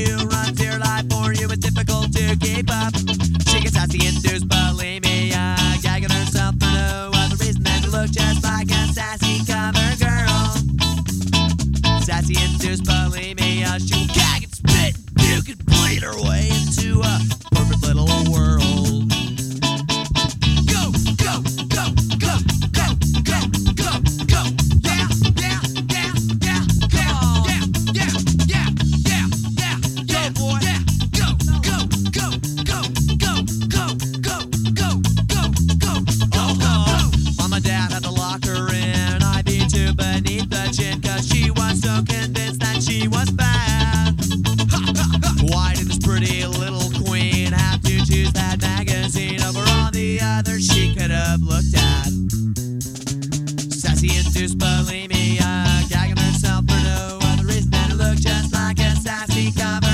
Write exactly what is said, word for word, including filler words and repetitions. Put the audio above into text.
you, runs your life for you, it's difficult to keep up. She gets sassy, induced bulimia, gagging herself for no other reason than to look just like a sassy cover girl. Sassy, induced bulimia, she'll gag and spit, puke and bleed her way into a perfect little world. Go, go, go, go, go, go, go, go, yeah, yeah, yeah, yeah, yeah, yeah, yeah, yeah, yeah, yeah, yeah, boy, yeah, go, go, go, go, go, go, go, go, go, go, go, go. Mom and Dad had to lock her in I V two beneath the chin, cause she was so convinced that she was bad. Why did this pretty little queen have to choose that magazine over all the others she could have looked at? Sassy induced bulimia, gagging herself for no other reason than to look just like a sassy cover